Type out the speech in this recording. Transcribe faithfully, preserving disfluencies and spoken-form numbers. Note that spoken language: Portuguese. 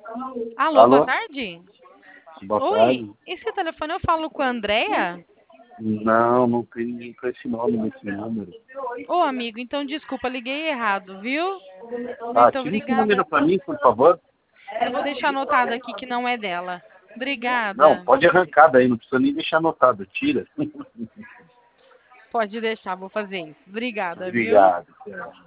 Alô, boa Alô? tarde. Boa Oi, tarde. esse telefone eu falo com a Andrea? Não, não tem ninguém com esse nome nesse número. Ô, amigo, então desculpa, liguei errado, viu? Ah, Muito tira esse obrigada. número pra mim, por favor. Eu vou deixar anotado aqui que não é dela. Não, Obrigada. pode arrancar daí, não precisa nem deixar anotado. Tira. Pode deixar, vou fazer isso. Obrigada, viu? Obrigado.